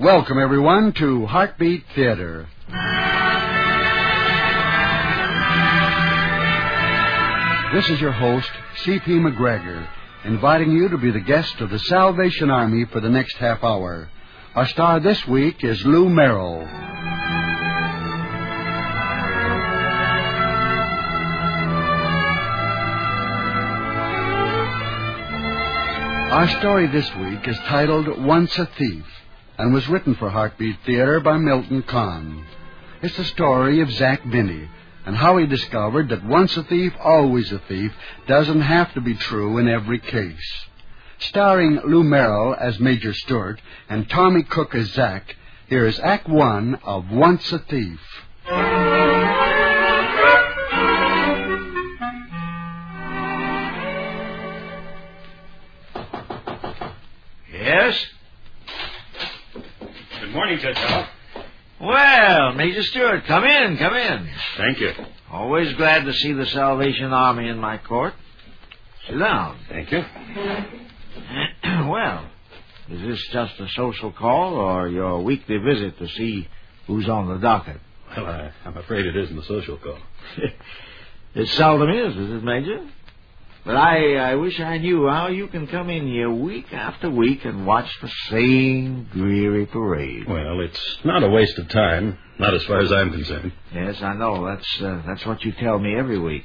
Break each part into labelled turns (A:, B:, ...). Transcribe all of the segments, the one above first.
A: Welcome, everyone, to Heartbeat Theater. This is your host, C.P. McGregor, inviting you to be the guest of the Salvation Army for the next half hour. Our star this week is Lou Merrill. Our story this week is titled Once a Thief, and was written for Heartbeat Theater by Milton Kahn. It's the story of Zach Binney, and how he discovered that once a thief, always a thief doesn't have to be true in every case. Starring Lou Merrill as Major Stewart and Tommy Cook as Zach, here is Act One of Once a Thief.
B: Yes?
C: Good morning, Judge Hall.
B: Well, Major Stewart, come in.
C: Thank you.
B: Always glad to see the Salvation Army in my court. Sit down.
C: Thank you.
B: Well, is this just a social call or your weekly visit to see who's on the docket?
C: Well, I'm afraid it isn't a social call.
B: It seldom is it, Major? But I wish I knew how you can come in here week after week and watch the same dreary parade.
C: Well, it's not a waste of time, not as far as I'm concerned.
B: Yes, I know. That's what you tell me every week.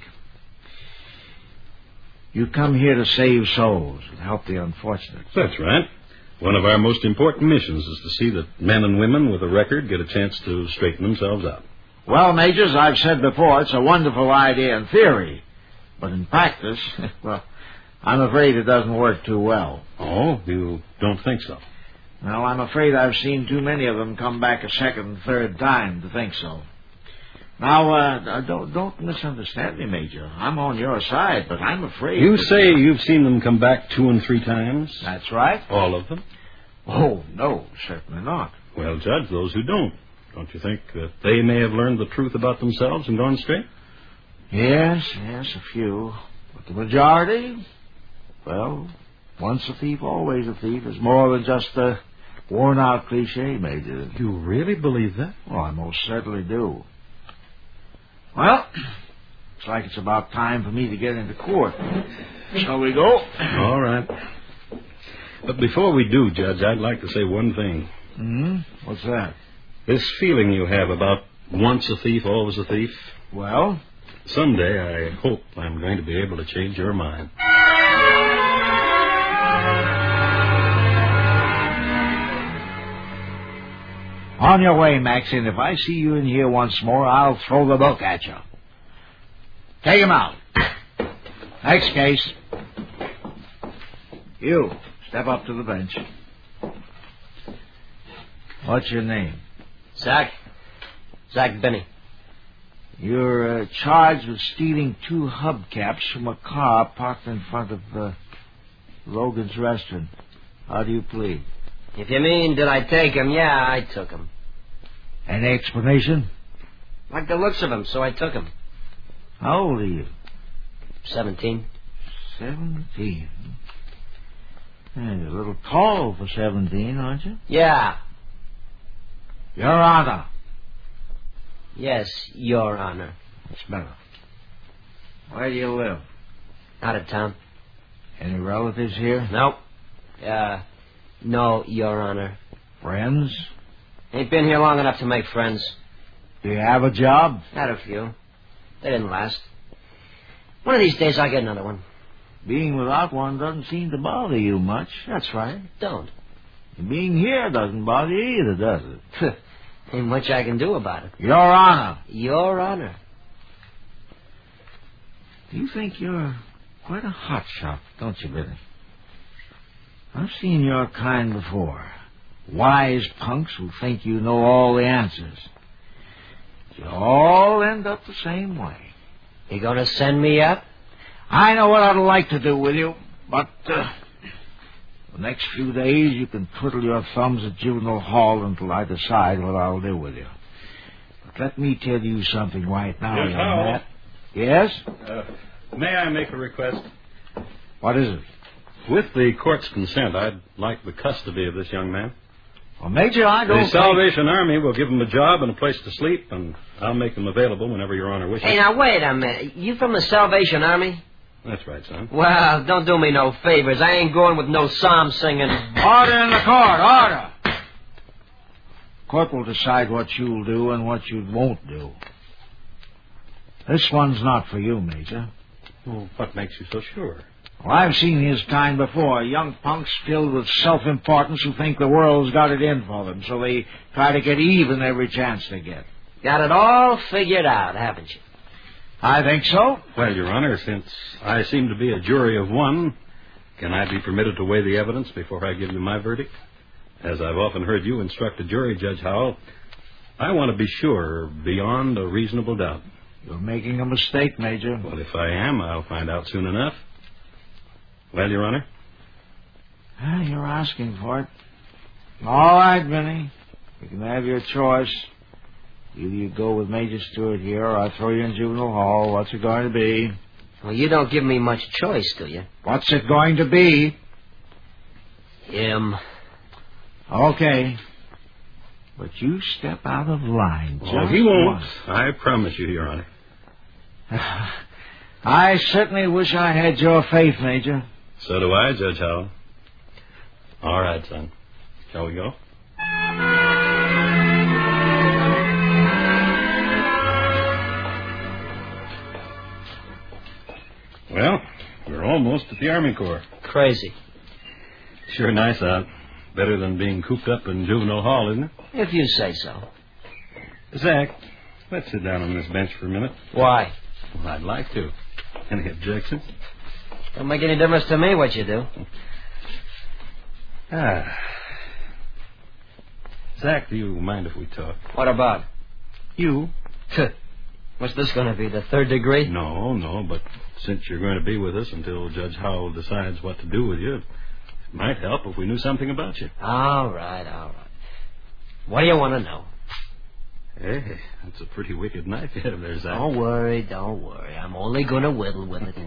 B: You come here to save souls and help the unfortunate.
C: That's right. One of our most important missions is to see that men and women with a record get a chance to straighten themselves out.
B: Well, Major, as I've said before, it's a wonderful idea in theory. But in practice, well, I'm afraid it doesn't work too well.
C: Oh, you don't think so?
B: Well, I'm afraid I've seen too many of them come back a second and third time to think so. Now, don't misunderstand me, Major. I'm on your side, but I'm afraid...
C: You say you've seen them come back 2 and 3 times?
B: That's right.
C: All of them?
B: Oh, no, certainly not.
C: Well, Judge, those who don't you think that they may have learned the truth about themselves and gone straight?
B: Yes, a few. But the majority, well, once a thief, always a thief is more than just a worn-out cliche, Major.
C: You really believe that?
B: Oh, I most certainly do. Well, looks like it's about time for me to get into court. Shall we go?
C: All right. But before we do, Judge, I'd like to say one thing.
B: What's that?
C: This feeling you have about once a thief, always a thief.
B: Well?
C: Someday I hope I'm going to be able to change your mind.
B: On your way, Max, and if I see you in here once more, I'll throw the book at you. Take him out. Next case. You, step up to the bench. What's your name?
D: Zach Binney.
B: You're charged with stealing 2 hubcaps from a car parked in front of Logan's restaurant. How do you plead?
D: If you mean, did I take him? Yeah, I took him.
B: Any explanation?
D: Like the looks of him, so I took him.
B: How old are you?
D: 17.
B: 17? You're a little tall for 17, aren't you?
D: Yeah.
B: Your Honor.
D: Yes, Your Honor.
B: That's better. Where do you live?
D: Out of town.
B: Any relatives here?
D: Nope. No, Your Honor.
B: Friends?
D: Ain't been here long enough to make friends.
B: Do you have a job?
D: Had a few. They didn't last. One of these days I'll get another one.
B: Being without one doesn't seem to bother you much.
D: That's right. Don't.
B: And being here doesn't bother you either, does it?
D: Ain't much I can do about it.
B: Your Honor.
D: Your Honor.
B: You think you're quite a hotshot, don't you, Billy? I've seen your kind before. Wise punks who think you know all the answers. You all end up the same way.
D: You gonna send me up?
B: I know what I'd like to do with you, but the next few days you can twiddle your thumbs at juvenile hall until I decide what I'll do with you. But let me tell you something right now,
C: Yes,
B: young man. Yes?
C: May I make a request?
B: What is it?
C: With the court's consent, I'd like the custody of this young man.
B: Well, Major, I don't
C: The Salvation Army will give them a job and a place to sleep, and I'll make them available whenever Your Honor wishes.
D: Hey, now, wait a minute. You from the Salvation Army?
C: That's right, son.
D: Well, don't do me no favors. I ain't going with no psalm singing.
B: Order in the court, order! Court will decide what you'll do and what you won't do. This one's not for you, Major.
C: Well, what makes you so sure?
B: Well, I've seen his kind before. Young punks filled with self-importance who think the world's got it in for them, so they try to get even every chance they get.
D: Got it all figured out, haven't you?
B: I think so.
C: Well, Your Honor, since I seem to be a jury of one, can I be permitted to weigh the evidence before I give you my verdict? As I've often heard you instruct a jury, Judge Howell, I want to be sure beyond a reasonable doubt.
B: You're making a mistake, Major.
C: Well, if I am, I'll find out soon enough. Well, Your Honor?
B: You're asking for it. All right, Vinny. You can have your choice. Either you go with Major Stewart here or I'll throw you in juvenile hall. What's it going to be?
D: Well, you don't give me much choice, do you?
B: What's it going to be?
D: Him.
B: Okay. But you step out of line.
C: Oh, he won't. I promise you, Your Honor.
B: I certainly wish I had your faith, Major.
C: So do I, Judge Howell. All right, son. Shall we go? Well, we're almost at the Army Corps.
D: Crazy.
C: Sure nice out. Better than being cooped up in juvenile hall, isn't it?
D: If you say so.
C: Zach, let's sit down on this bench for a minute.
D: Why?
C: Well, I'd like to. Any objections?
D: Don't make any difference to me what you do.
C: Zach, do you mind if we talk?
D: What about?
C: You?
D: What's this going to be, the third degree?
C: No, but since you're going to be with us until Judge Howell decides what to do with you, it might help if we knew something about you.
D: All right. What do you want to know?
C: Hey, that's a pretty wicked knife you have there, Zach.
D: Don't worry. I'm only going to whittle with it.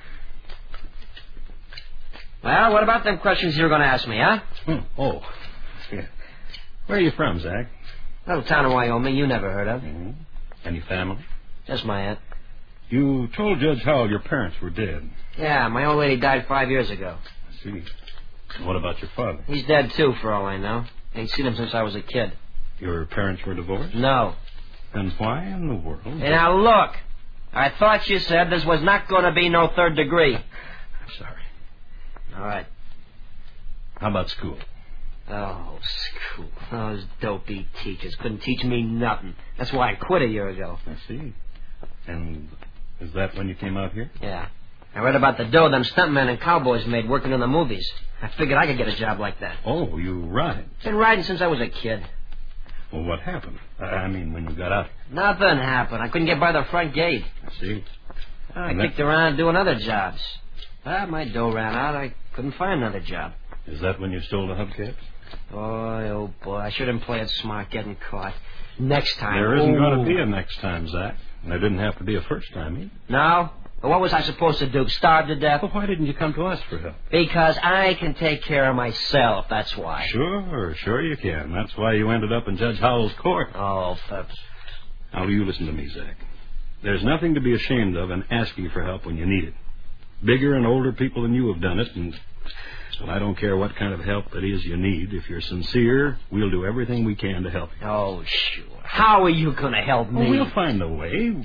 D: Well, what about them questions you were going to ask me, huh?
C: Oh. Yeah. Where are you from, Zach?
D: Little town in Wyoming you never heard of.
C: Mm-hmm. Any family?
D: Just my aunt.
C: You told Judge Howell your parents were dead.
D: Yeah, my old lady died 5 years ago.
C: I see. What about your father?
D: He's dead, too, for all I know. Ain't seen him since I was a kid.
C: Your parents were divorced?
D: No.
C: Then why in the world?
D: Hey, now, look. I thought you said this was not going to be no third degree.
C: I'm sorry.
D: All right.
C: How about school?
D: Oh, school. Those dopey teachers couldn't teach me nothing. That's why I quit a year ago.
C: I see. And is that when you came out here?
D: Yeah. I read about the dough them stuntmen and cowboys made working in the movies. I figured I could get a job like that.
C: Oh, you ride.
D: Been riding since I was a kid.
C: Well, what happened? I mean, when you got out.
D: Nothing happened. I couldn't get by the front gate.
C: I see.
D: I kicked around doing other jobs. But my dough ran out. I couldn't find another job.
C: Is that when you stole the hubcaps?
D: Oh, boy. I shouldn't play it smart getting caught. Next time.
C: There isn't going to be a next time, Zach. And there didn't have to be a first time either.
D: No? But what was I supposed to do? Starve to death?
C: Well, why didn't you come to us for help?
D: Because I can take care of myself, that's why.
C: Sure you can. That's why you ended up in Judge Howell's court.
D: Oh,
C: Now, you listen to me, Zach. There's nothing to be ashamed of in asking for help when you need it. Bigger and older people than you have done it, and well, I don't care what kind of help it is you need. If you're sincere, we'll do everything we can to help you.
D: Oh, sure. How are you going to help me?
C: Well, we'll find a way.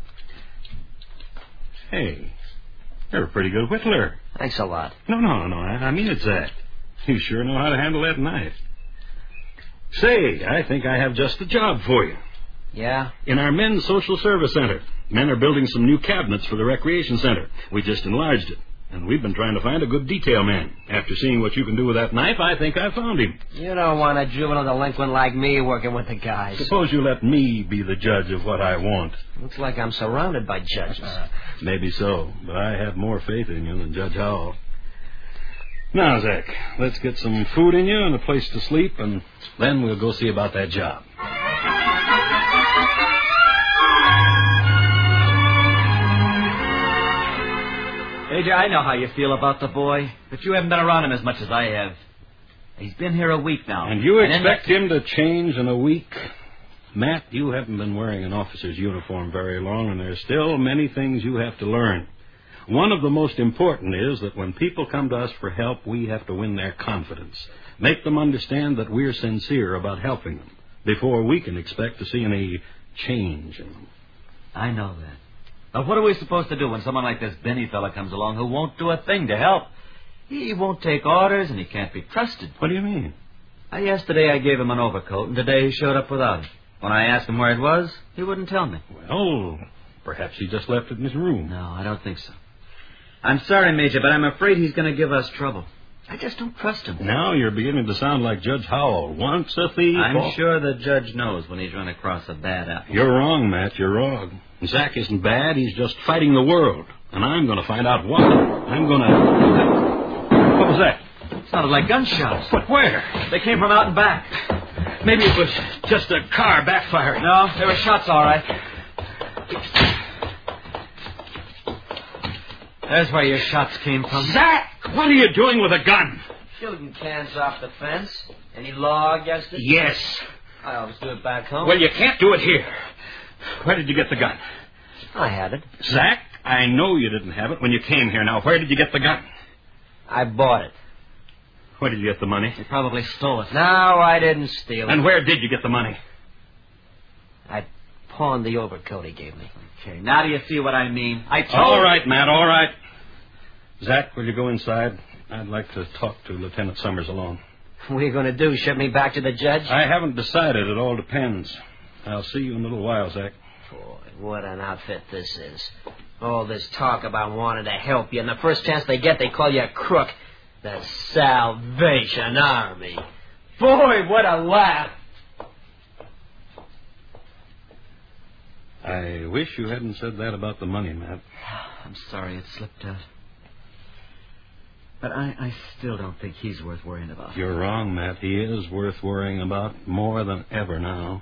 C: Hey, you're a pretty good whittler.
D: Thanks a lot.
C: No. I mean it, Zach. You sure know how to handle that knife. Say, I think I have just the job for you.
D: Yeah?
C: In our men's social service center. Men are building some new cabinets for the recreation center. We just enlarged it. And we've been trying to find a good detail man. After seeing what you can do with that knife, I think I found him.
D: You don't want a juvenile delinquent like me working with the guys.
C: Suppose you let me be the judge of what I want.
D: Looks like I'm surrounded by judges.
C: Maybe so, but I have more faith in you than Judge Howell. Now, Zach, let's get some food in you and a place to sleep, and then we'll go see about that job.
E: Major, I know how you feel about the boy, but you haven't been around him as much as I have.
B: He's been here a week now.
C: And you expect him to change in a week? Matt, you haven't been wearing an officer's uniform very long, and there's still many things you have to learn. One of the most important is that when people come to us for help, we have to win their confidence. Make them understand that we're sincere about helping them before we can expect to see any change in them.
E: I know that. But what are we supposed to do when someone like this Benny fella comes along who won't do a thing to help? He won't take orders, and he can't be trusted.
C: What do you mean?
E: Yesterday I gave him an overcoat, and today he showed up without it. When I asked him where it was, he wouldn't tell me.
C: Well, perhaps he just left it in his room.
E: No, I don't think so. I'm sorry, Major, but I'm afraid he's going to give us trouble. I just don't trust him.
C: Now you're beginning to sound like Judge Howell. Once a thief...
E: I'm sure the judge knows when he's run across a bad apple.
C: You're wrong, Matt. You're wrong. Zach isn't bad. He's just fighting the world. And I'm going to find out why. I'm going to... What was that?
E: It sounded like gunshots.
C: But where?
E: They came from out and back.
C: Maybe it was just a car backfiring.
E: No, they were shots, all right. There's where your shots came from.
C: Zach! What are you doing with a gun?
D: Shooting cans off the fence. Any law against it?
C: Yes.
D: I always do it back home.
C: Well, you can't do it here. Where did you get the gun?
D: I had it.
C: Zach, I know you didn't have it when you came here. Now, where did you get the gun?
D: I bought it.
C: Where did you get the money?
E: They probably stole it.
D: No, I didn't steal it.
C: And where did you get the money?
D: I pawned the overcoat he gave me.
E: Okay, now do you see what I mean? I told
C: All right, Matt, all right. Zach, will you go inside? I'd like to talk to Lieutenant Summers alone.
D: What are you going to do, ship me back to the judge?
C: I haven't decided. It all depends. I'll see you in a little while, Zach.
D: Boy, what an outfit this is. All this talk about wanting to help you, and the first chance they get, they call you a crook. The Salvation Army. Boy, what a laugh.
C: I wish you hadn't said that about the money, Matt.
E: I'm sorry it slipped out. But I still don't think he's worth worrying about.
C: You're wrong, Matt. He is worth worrying about more than ever now.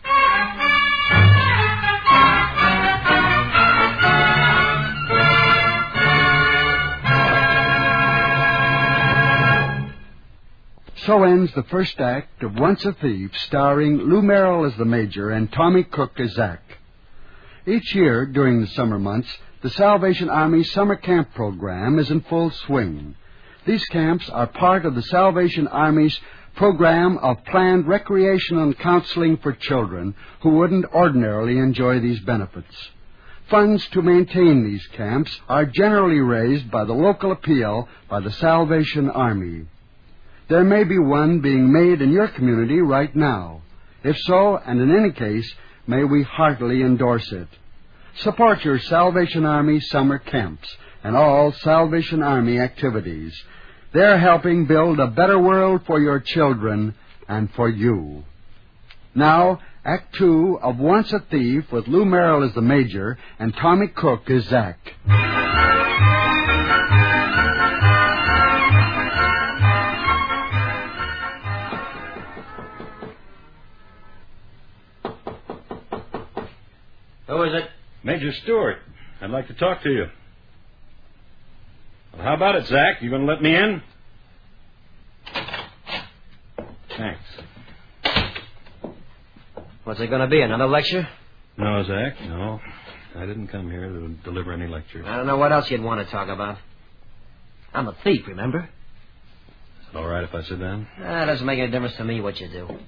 A: So ends the first act of Once a Thief, starring Lou Merrill as the Major and Tommy Cook as Zach. Each year, during the summer months, the Salvation Army Summer Camp program is in full swing. These camps are part of the Salvation Army's program of planned recreation and counseling for children who wouldn't ordinarily enjoy these benefits. Funds to maintain these camps are generally raised by the local appeal by the Salvation Army. There may be one being made in your community right now. If so, and in any case, may we heartily endorse it. Support your Salvation Army summer camps and all Salvation Army activities. They're helping build a better world for your children and for you. Now, Act 2 of Once a Thief with Lou Merrill as the Major and Tommy Cook as Zach.
D: Who is it?
C: Major Stewart, I'd like to talk to you. Well, how about it, Zach? You going to let me in? Thanks.
D: What's it going to be, another lecture?
C: No, Zach, no. I didn't come here to deliver any lectures.
D: I don't know what else you'd want to talk about. I'm a thief, remember?
C: Is it all right if I sit down?
D: It doesn't make any difference to me what you do.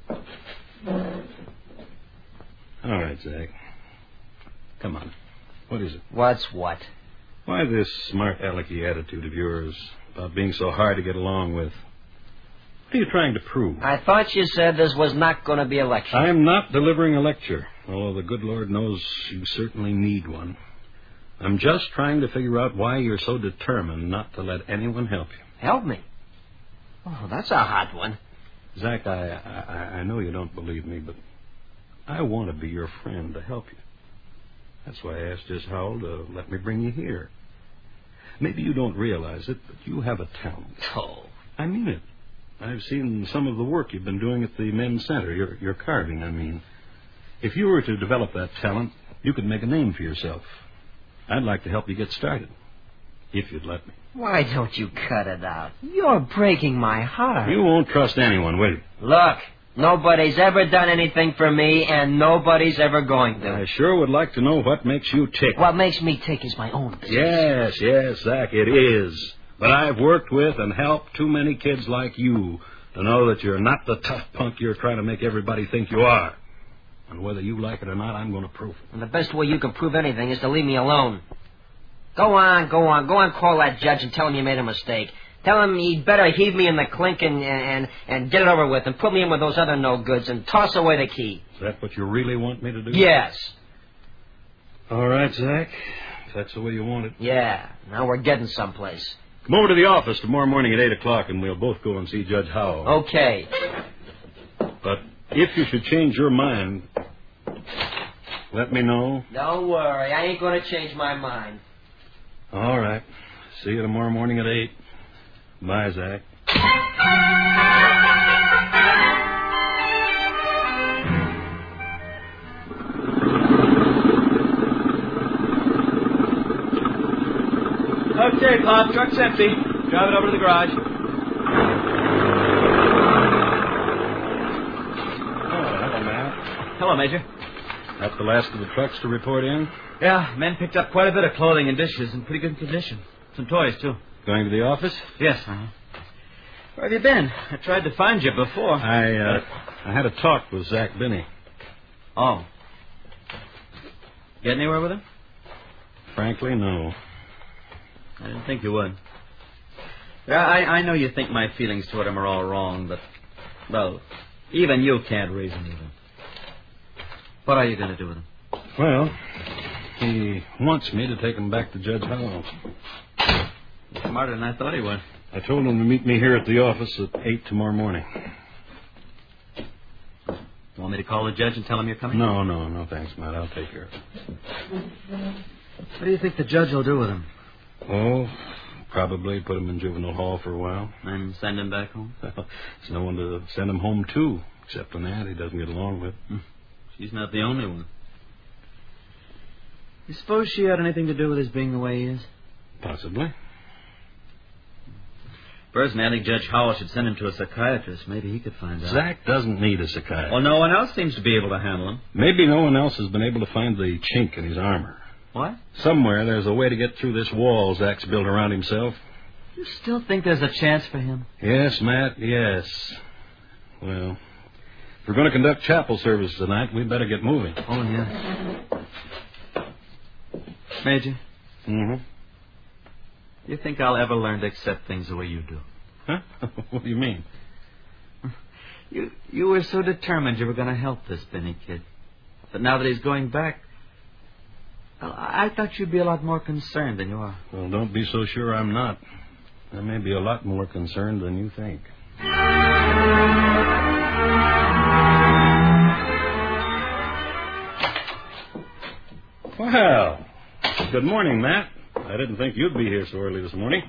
C: All right, Zach. Come on. What is it?
D: What's what?
C: Why this smart alecky attitude of yours about being so hard to get along with? What are you trying to prove?
D: I thought you said this was not going to be a lecture.
C: I'm not delivering a lecture, although the good Lord knows you certainly need one. I'm just trying to figure out why you're so determined not to let anyone help you.
D: Help me? Oh, that's a hot one.
C: Zach, I know you don't believe me, but I want to be your friend to help you. That's why I asked Judge Howell to let me bring you here. Maybe you don't realize it, but you have a talent.
D: Oh.
C: I mean it. I've seen some of the work you've been doing at the men's center, your carving, I mean. If you were to develop that talent, you could make a name for yourself. I'd like to help you get started. If you'd let me.
D: Why don't you cut it out? You're breaking my heart.
C: You won't trust anyone, will you?
D: Look, nobody's ever done anything for me, and nobody's ever going to.
C: I sure would like to know what makes you tick.
D: What makes me tick is my own business.
C: Yes, Zach, it is. But I've worked with and helped too many kids like you to know that you're not the tough punk you're trying to make everybody think you are. And whether you like it or not, I'm going to prove it.
D: And the best way you can prove anything is to leave me alone. Go on, call that judge and tell him you made a mistake. Tell him he'd better heave me in the clink and get it over with and put me in with those other no-goods and toss away the key.
C: Is that what you really want me to do?
D: Yes.
C: All right, Zach. If that's the way you want it.
D: Yeah, now we're getting someplace.
C: Come over to the office tomorrow morning at 8 o'clock and we'll both go and see Judge Howell.
D: Okay.
C: But if you should change your mind, let me know.
D: Don't worry, I ain't going to change my mind.
C: All right. See you tomorrow morning at 8. Bye, Zach.
E: Okay, Pop, truck's empty. Drive it over to the garage.
C: Hello, Matt.
E: Hello, Major.
C: That's the last of the trucks to report in?
E: Yeah, men picked up quite a bit of clothing and dishes in pretty good condition. Some toys, too.
C: Going to the office?
E: Yes. Where have you been? I tried to find you before.
C: I had a talk with Zach Binney.
E: Oh. Get anywhere with him?
C: Frankly, no.
E: I didn't think you would. Yeah, I know you think my feelings toward him are all wrong, but, well, even you can't reason with him. What are you going to do with him?
C: Well, he wants me to take him back to Judge Howell.
E: He's smarter than I thought he would.
C: I told him to meet me here at the office at 8 tomorrow morning.
E: You want me to call the judge and tell him you're coming?
C: No, thanks, Matt. I'll take care of it.
E: What do you think the judge will do with him?
C: Oh, probably put him in juvenile hall for a while.
E: And send him back home?
C: Well, there's no one to send him home to, except an aunt he doesn't get along with.
E: She's not the only one. You suppose she had anything to do with his being the way he is?
C: Possibly.
E: Personally, I think Judge Howell should send him to a psychiatrist. Maybe he could find out.
C: Zach doesn't need a psychiatrist.
E: Well, no one else seems to be able to handle him.
C: Maybe no one else has been able to find the chink in his armor.
E: What?
C: Somewhere there's a way to get through this wall Zach's built around himself.
E: You still think there's a chance for him?
C: Yes, Matt, yes. Well, if we're going to conduct chapel service tonight, we'd better get moving.
E: Oh, yeah. Major?
C: Mm-hmm.
E: You think I'll ever learn to accept things the way you do?
C: Huh? What do you mean?
E: You were so determined you were going to help this Benny kid. But now that he's going back, well, I thought you'd be a lot more concerned than you are.
C: Well, don't be so sure I'm not. I may be a lot more concerned than you think. Well, good morning, Matt. I didn't think you'd be here so early this morning.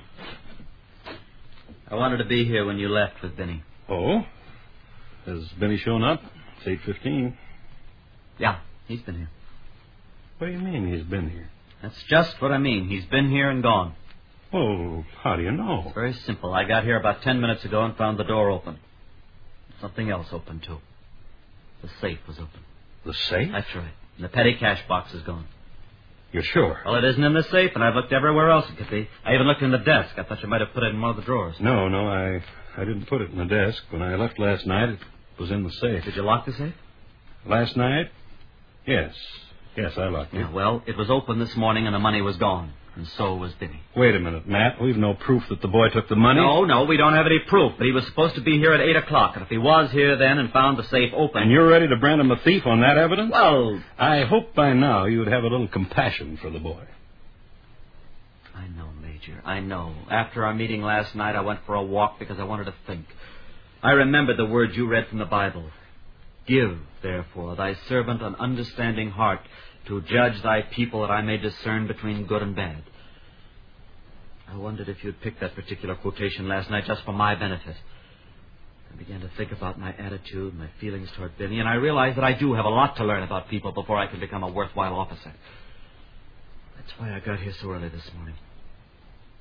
E: I wanted to be here when you left with Benny.
C: Oh? Has Benny shown up? It's 8:15.
E: Yeah, he's been here.
C: What do you mean he's been here?
E: That's just what I mean. He's been here and gone.
C: Oh, how do you know?
E: It's very simple. I got here about 10 minutes ago and found the door open. Something else open, too. The safe was open.
C: The safe?
E: That's right. And the petty cash box is gone.
C: You're sure?
E: Well, it isn't in the safe, and I've looked everywhere else it could be. I even looked in the desk. I thought you might have put it in one of the drawers.
C: No, I didn't put it in the desk. When I left last night, it was in the safe.
E: Did you lock the safe?
C: Last night? Yes, I locked it.
E: Yeah, well, it was open this morning, and the money was gone. And so was Benny.
C: Wait a minute, Matt. We've no proof that the boy took the money.
E: No, we don't have any proof. But he was supposed to be here at 8 o'clock. And if he was here then and found the safe open...
C: And you're ready to brand him a thief on that evidence?
E: Well...
C: I hope by now you'd have a little compassion for the boy.
E: I know, Major. I know. After our meeting last night, I went for a walk because I wanted to think. I remembered the words you read from the Bible. Give, therefore, thy servant an understanding heart to judge thy people that I may discern between good and bad. I wondered if you'd picked that particular quotation last night just for my benefit. I began to think about my attitude, my feelings toward Benny, and I realized that I do have a lot to learn about people before I can become a worthwhile officer. That's why I got here so early this morning.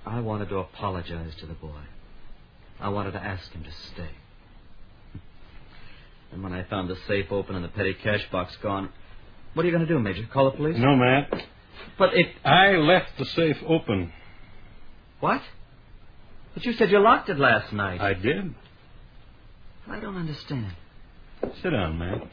E: I wanted to apologize to the boy. I wanted to ask him to stay. And when I found the safe open and the petty cash box gone, what are you going to do, Major? Call the police?
C: No, Matt.
E: But
C: I left the safe open.
E: What? But you said you locked it last night.
C: I did.
E: I don't understand.
C: Sit down, Matt.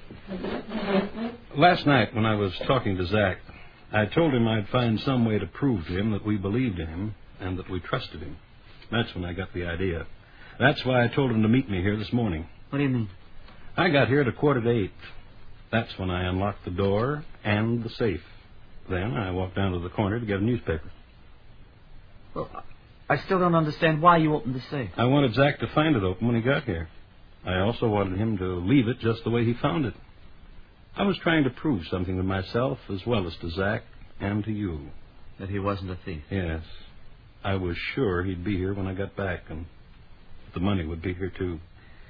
C: Last night when I was talking to Zach, I told him I'd find some way to prove to him that we believed in him and that we trusted him. That's when I got the idea. That's why I told him to meet me here this morning.
E: What do you mean?
C: I got here at 7:45. That's when I unlocked the door and the safe. Then I walked down to the corner to get a newspaper.
E: Well, I still don't understand why you opened the safe.
C: I wanted Zach to find it open when he got here. I also wanted him to leave it just the way he found it. I was trying to prove something to myself as well as to Zach and to you.
E: That he wasn't a thief?
C: Yes. I was sure he'd be here when I got back, and the money would be here, too.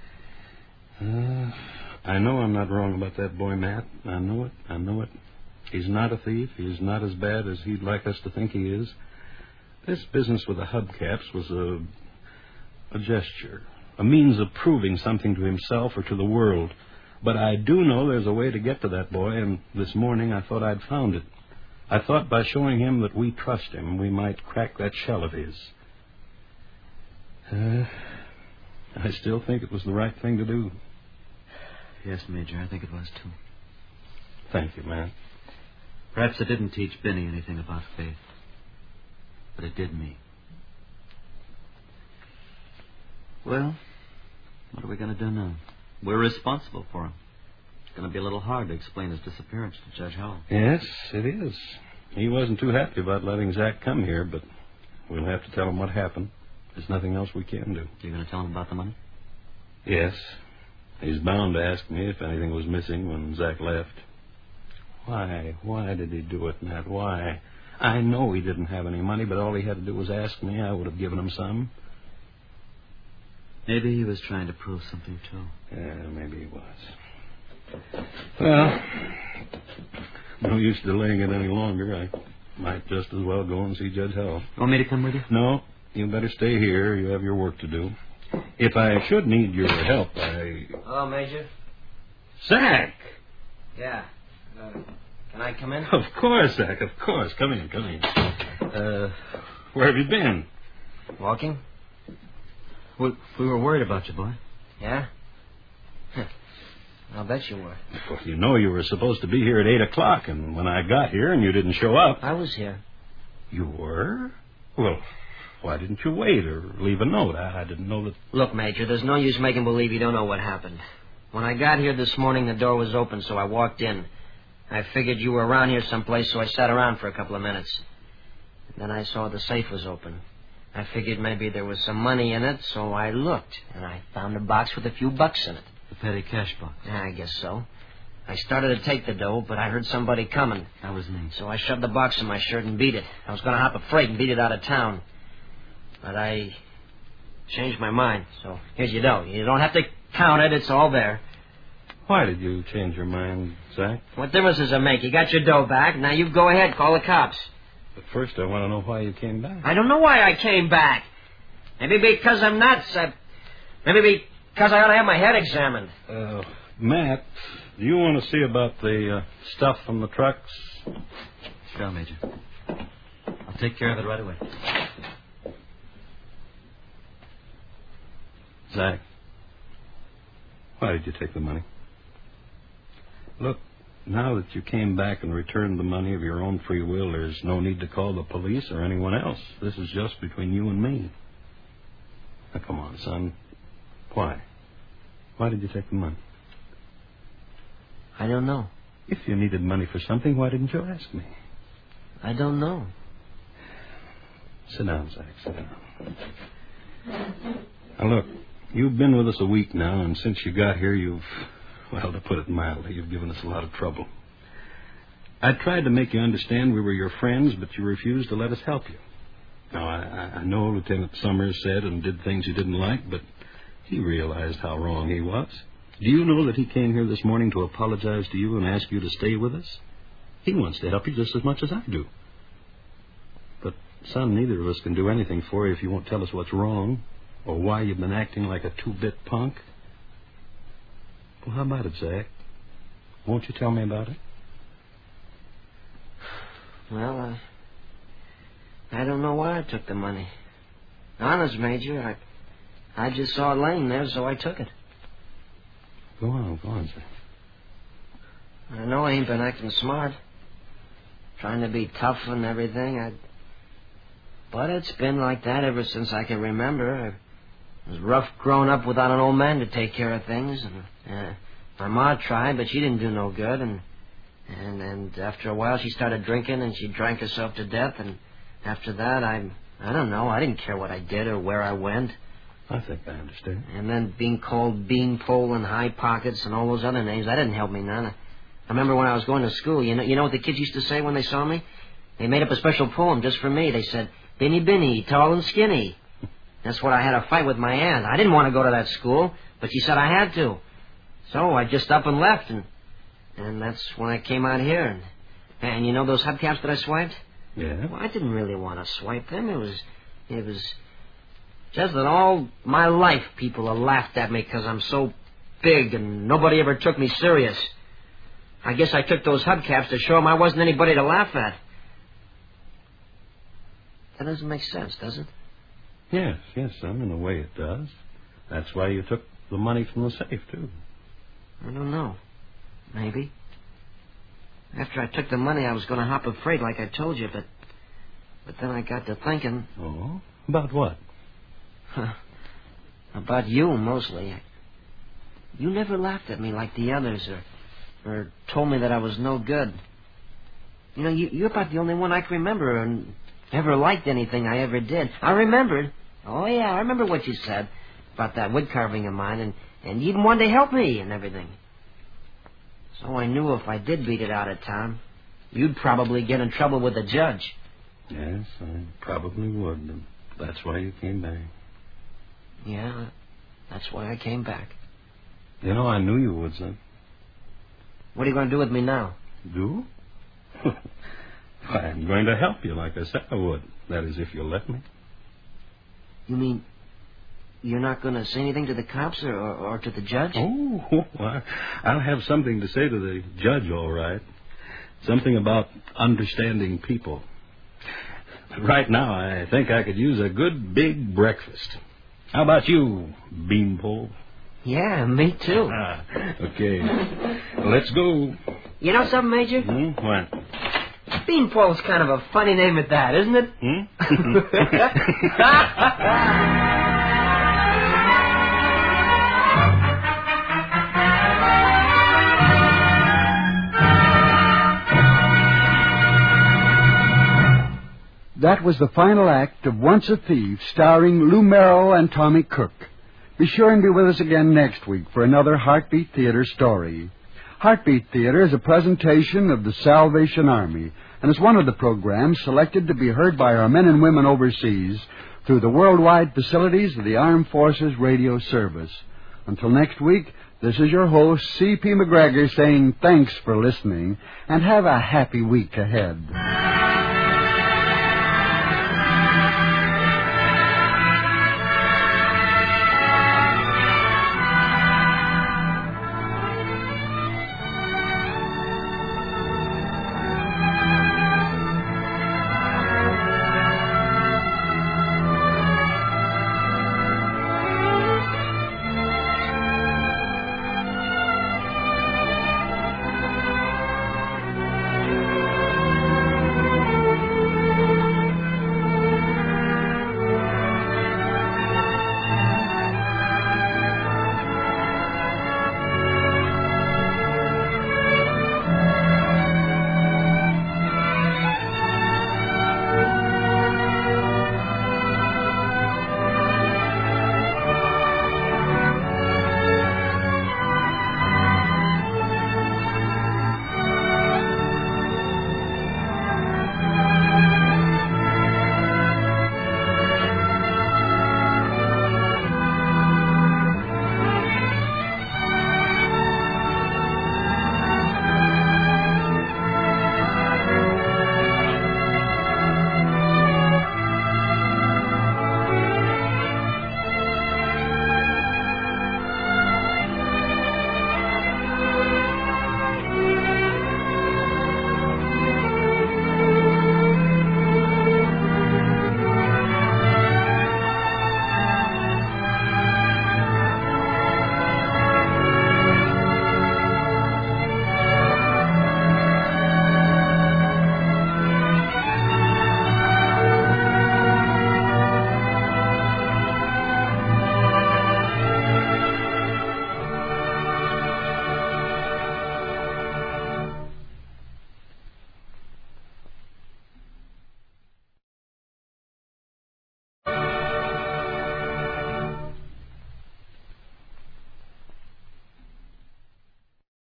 C: I know I'm not wrong about that boy, Matt. I know it. I know it. He's not a thief. He's not as bad as he'd like us to think he is. This business with the hubcaps was a gesture, a means of proving something to himself or to the world. But I do know there's a way to get to that boy, and this morning I thought I'd found it. I thought by showing him that we trust him, we might crack that shell of his. I still think it was the right thing to do.
E: Yes, Major, I think it was, too.
C: Thank you, man.
E: Perhaps it didn't teach Benny anything about faith, but it did me. Well, what are we going to do now? We're responsible for him. It's going to be a little hard to explain his disappearance to Judge Howell.
C: Yes, it is. He wasn't too happy about letting Zach come here, but we'll have to tell him what happened. There's nothing else we can do.
E: You're going to tell him about the money?
C: Yes. He's bound to ask me if anything was missing when Zach left. Why? Why did he do it, Matt? Why? I know he didn't have any money, but all he had to do was ask me. I would have given him some.
E: Maybe he was trying to prove something, too.
C: Yeah, maybe he was. Well, no use delaying it any longer. I might just as well go and see Judge Howell.
E: You want me to come with you?
C: No, you better stay here. You have your work to do. If I should need your help,
D: Hello, Major.
C: Zach!
D: Yeah. Can I come in?
C: Of course, Zach, of course. Come in, come in. Where have you been?
D: Walking?
E: We were worried about you, boy.
D: Yeah? I'll bet you were.
C: Well, you know you were supposed to be here at 8 o'clock, and when I got here and you didn't show up...
D: I was here.
C: You were? Well, why didn't you wait or leave a note? I didn't know that...
D: Look, Major, there's no use making believe you don't know what happened. When I got here this morning, the door was open, so I walked in. I figured you were around here someplace, so I sat around for a couple of minutes. And then I saw the safe was open. I figured maybe there was some money in it, so I looked, and I found a box with a few bucks in it.
E: The petty cash box?
D: Yeah, I guess so. I started to take the dough, but I heard somebody coming.
E: That was me.
D: So I shoved the box in my shirt and beat it. I was going to hop a freight and beat it out of town. But I changed my mind, so here's your dough. You don't have to count it, it's all there.
C: Why did you change your mind, Zach?
D: What difference does it make? You got your dough back, now you go ahead, call the cops.
C: But first I want to know why you came back.
D: I don't know why I came back. Maybe because I'm nuts. Maybe because I ought to have my head examined.
C: Matt, do you want to see about the stuff from the trucks?
E: Sure, Major. I'll take care of it right away.
C: Zach, why did you take the money? Look, now that you came back and returned the money of your own free will, there's no need to call the police or anyone else. This is just between you and me. Now, come on, son. Why? Why did you take the money?
D: I don't know.
C: If you needed money for something, why didn't you ask me?
D: I don't know.
C: Sit down, Zach. Sit down. Now, look, you've been with us a week now, and since you got here, well, to put it mildly, you've given us a lot of trouble. I tried to make you understand we were your friends, but you refused to let us help you. Now, I know Lieutenant Summers said and did things you didn't like, but he realized how wrong he was. Do you know that he came here this morning to apologize to you and ask you to stay with us? He wants to help you just as much as I do. But Son, neither of us can do anything for you if you won't tell us what's wrong or why you've been acting like a two-bit punk. Well, how about it, Zach? Won't you tell me about it?
D: Well, I don't know why I took the money. Honest, Major, I just saw it laying there, so I took it.
C: Go on, sir.
D: I know I ain't been acting smart. Trying to be tough and everything. But it's been like that ever since I can remember. It was rough growing up without an old man to take care of things. And my ma tried, but she didn't do no good. And after a while, she started drinking, and she drank herself to death. And after that, I don't know. I didn't care what I did or where I went.
C: I think I understand.
D: And then being called Beanpole and High Pockets and all those other names, that didn't help me none. I remember when I was going to school, you know what the kids used to say when they saw me? They made up a special poem just for me. They said, Binny Binny, tall and skinny. That's what I had a fight with my aunt. I didn't want to go to that school, but she said I had to. So I just up and left, and that's when I came out here. And you know those hubcaps that I swiped?
C: Yeah?
D: Well, I didn't really want to swipe them. It was just that all my life people have laughed at me because I'm so big and nobody ever took me serious. I guess I took those hubcaps to show them I wasn't anybody to laugh at. That doesn't make sense, does it?
C: Yes, son, in a way it does. That's why you took the money from the safe, too.
D: I don't know. Maybe. After I took the money, I was going to hop a freight like I told you, but then I got to thinking...
C: Oh? About what?
D: About you, mostly. You never laughed at me like the others, or told me that I was no good. You know, you're about the only one I can remember and ever liked anything I ever did. I remembered. Oh, yeah, I remember what you said about that wood carving of mine, and you even wanted to help me and everything. So I knew if I did beat it out of town, you'd probably get in trouble with the judge.
C: Yes, I probably would, and that's why you came back.
D: Yeah, that's why I came back.
C: You know, I knew you would, son.
D: What are you going to do with me now?
C: Do? I'm going to help you like I said I would. That is, if you'll let me.
D: You mean you're not going to say anything to the cops or to the judge?
C: Oh, I'll have something to say to the judge, all right. Something about understanding people. Right now, I think I could use a good big breakfast. How about you, Beanpole?
D: Yeah, me too.
C: Okay. Let's go.
D: You know something, Major?
C: What?
D: Beanpole's kind of a funny name at that, isn't it?
A: That was the final act of Once a Thief, starring Lou Merrill and Tommy Cook. Be sure and be with us again next week for another Heartbeat Theater story. Heartbeat Theater is a presentation of the Salvation Army and is one of the programs selected to be heard by our men and women overseas through the worldwide facilities of the Armed Forces Radio Service. Until next week, this is your host, C.P. McGregor, saying thanks for listening and have a happy week ahead.